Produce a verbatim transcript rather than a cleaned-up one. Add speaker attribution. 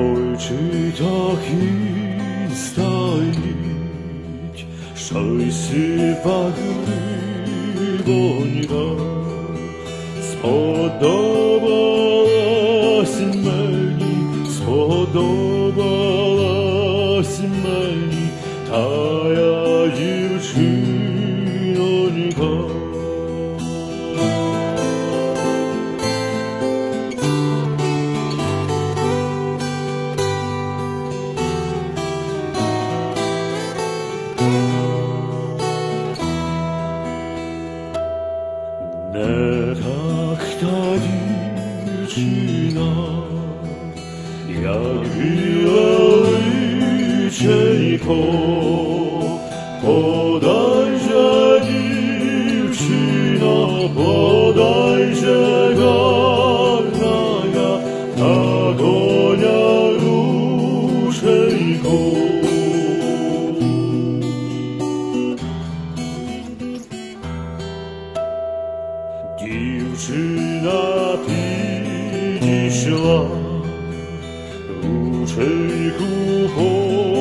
Speaker 1: Ой, чи так і стоїть, щось погибонька, сподобалась мені, сподобалась мені тая дівчинонька. Не так та дівчина, як біле личенько, подай же, дівчина, подай же, гарная, на коня рученько. Дівчина підійшла, рученьку